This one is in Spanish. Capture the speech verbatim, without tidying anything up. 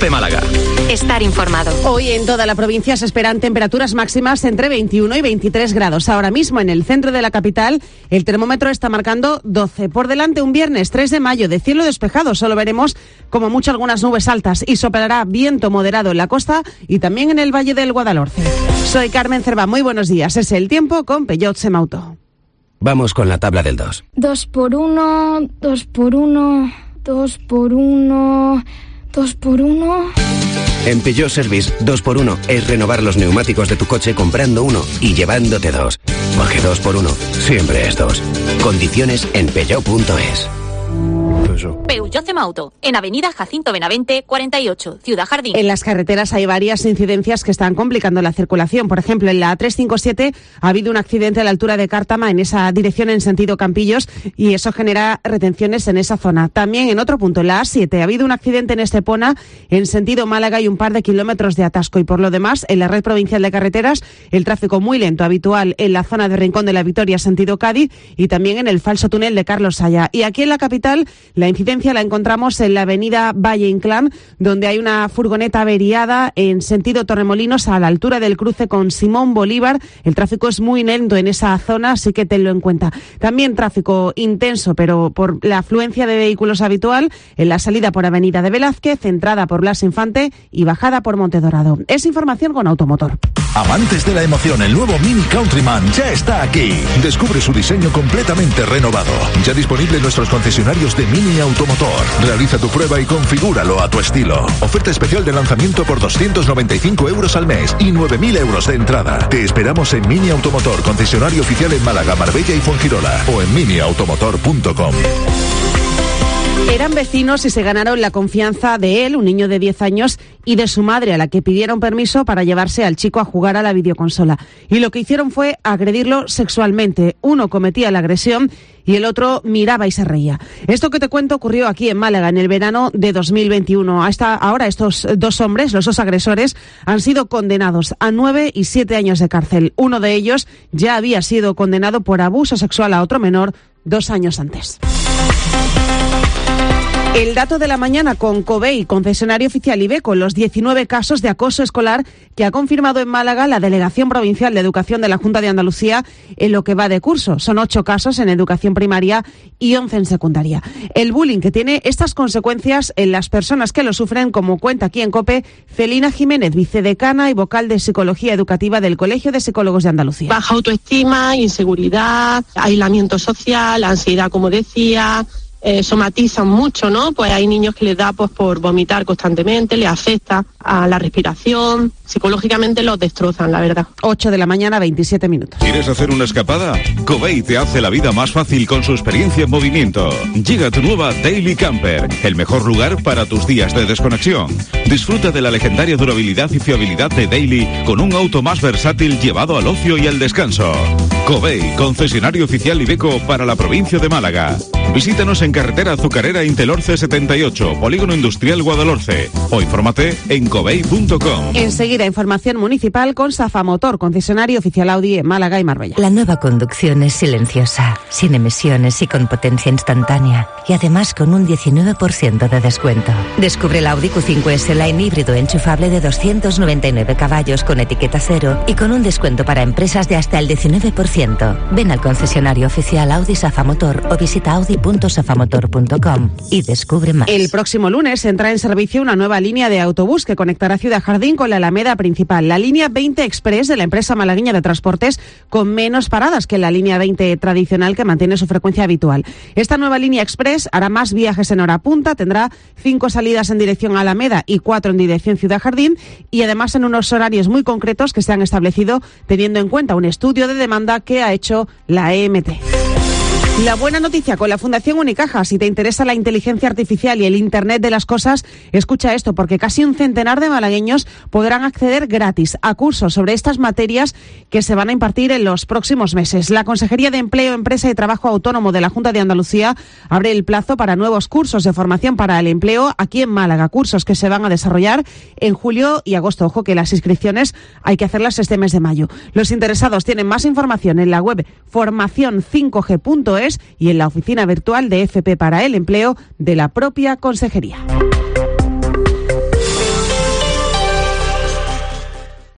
COPE Málaga. Estar informado. Hoy en toda la provincia se esperan temperaturas máximas entre veintiuno y veintitrés grados. Ahora mismo en el centro de la capital el termómetro está marcando doce. Por delante un viernes tres de mayo de cielo despejado. Solo veremos como mucho algunas nubes altas y soplará viento moderado en la costa y también en el Valle del Guadalhorce. Soy Carmen Cerva. Muy buenos días. Es el tiempo con Peugeot Semauto. Vamos con la tabla del dos. Dos por uno, dos por uno, dos por uno, dos por uno... En Peugeot Service, dos por uno es renovar los neumáticos de tu coche comprando uno y llevándote dos. Porque dos por uno siempre es dos. Condiciones en peugeot punto es. Peugeot Semauto, en Avenida Jacinto Benavente, cuarenta y ocho, Ciudad Jardín. En las carreteras hay varias incidencias que están complicando la circulación. Por ejemplo, en la A trescientos cincuenta y siete ha habido un accidente a la altura de Cártama en esa dirección en sentido Campillos y eso genera retenciones en esa zona. También en otro punto, en la A siete, ha habido un accidente en Estepona en sentido Málaga y un par de kilómetros de atasco. Y por lo demás, en la red provincial de carreteras, el tráfico muy lento habitual en la zona de Rincón de la Victoria, sentido Cádiz, y también en el falso túnel de Carlos Saya. Y aquí en la capital, la incidencia la encontramos en la avenida Valle Inclán, donde hay una furgoneta averiada en sentido Torremolinos a la altura del cruce con Simón Bolívar. El tráfico es muy lento en esa zona, así que tenlo en cuenta. También tráfico intenso, pero por la afluencia de vehículos habitual en la salida por avenida de Velázquez, entrada por Blas Infante y bajada por Montedorado. Es información con Automotor. Amantes de la emoción, el nuevo Mini Countryman ya está aquí. Descubre su diseño completamente renovado. Ya disponible en nuestros concesionarios de Mini Automotor. Realiza tu prueba y configúralo a tu estilo. Oferta especial de lanzamiento por doscientos noventa y cinco euros al mes y nueve mil euros de entrada. Te esperamos en Mini Automotor, concesionario oficial en Málaga, Marbella y Fuengirola, o en mini automotor punto com. Eran vecinos y se ganaron la confianza de él, un niño de diez años, y de su madre, a la que pidieron permiso para llevarse al chico a jugar a la videoconsola. Y lo que hicieron fue agredirlo sexualmente. Uno cometía la agresión y el otro miraba y se reía. Esto que te cuento ocurrió aquí en Málaga en el verano de dos mil veintiuno. Hasta ahora estos dos hombres, los dos agresores, han sido condenados a nueve y siete años de cárcel. Uno de ellos ya había sido condenado por abuso sexual a otro menor dos años antes. El dato de la mañana con Covey, concesionario oficial Iveco, los diecinueve casos de acoso escolar que ha confirmado en Málaga la Delegación Provincial de Educación de la Junta de Andalucía en lo que va de curso. Son ocho casos en educación primaria y once en secundaria. El bullying que tiene estas consecuencias en las personas que lo sufren, como cuenta aquí en COPE Celina Jiménez, vicedecana y vocal de Psicología Educativa del Colegio de Psicólogos de Andalucía. Baja autoestima, inseguridad, aislamiento social, ansiedad, como decía... Eh, somatizan mucho, ¿no? Pues hay niños que les da pues por vomitar constantemente, les afecta a la respiración, psicológicamente los destrozan, la verdad. ocho de la mañana, veintisiete minutos. ¿Quieres hacer una escapada? Covey te hace la vida más fácil con su experiencia en movimiento. Llega tu nueva Daily Camper, el mejor lugar para tus días de desconexión. Disfruta de la legendaria durabilidad y fiabilidad de Daily con un auto más versátil llevado al ocio y al descanso. Covey, concesionario oficial Iveco para la provincia de Málaga. Visítanos en carretera Azucarera Intelorce setenta y ocho, Polígono Industrial Guadalhorce, o infórmate en covey punto com. Enseguida información municipal con Safa Motor, concesionario oficial Audi en Málaga y Marbella. La nueva conducción es silenciosa, sin emisiones y con potencia instantánea, y además con un diecinueve por ciento de descuento. Descubre el Audi Q cinco S Line híbrido enchufable de doscientos noventa y nueve caballos con etiqueta cero y con un descuento para empresas de hasta el diecinueve por ciento. Ven al concesionario oficial Audi Safa Motor o visita audi punto safamotor punto com y descubre más. El próximo lunes entra en servicio una nueva línea de autobús que conectará Ciudad Jardín con la Alameda principal, la línea veinte Express de la empresa malagueña de transportes, con menos paradas que la línea veinte tradicional que mantiene su frecuencia habitual. Esta nueva línea Express hará más viajes en hora punta, tendrá cinco salidas en dirección a Alameda y cuatro en dirección Ciudad Jardín, y además en unos horarios muy concretos que se han establecido teniendo en cuenta un estudio de demanda que ha hecho la E M T. La buena noticia con la Fundación Unicaja. Si te interesa la inteligencia artificial y el Internet de las cosas, escucha esto, porque casi un centenar de malagueños podrán acceder gratis a cursos sobre estas materias que se van a impartir en los próximos meses. La Consejería de Empleo, Empresa y Trabajo Autónomo de la Junta de Andalucía abre el plazo para nuevos cursos de formación para el empleo aquí en Málaga. Cursos que se van a desarrollar en julio y agosto. Ojo que las inscripciones hay que hacerlas este mes de mayo. Los interesados tienen más información en la web formación cinco g punto es y en la oficina virtual de F P para el empleo de la propia Consejería.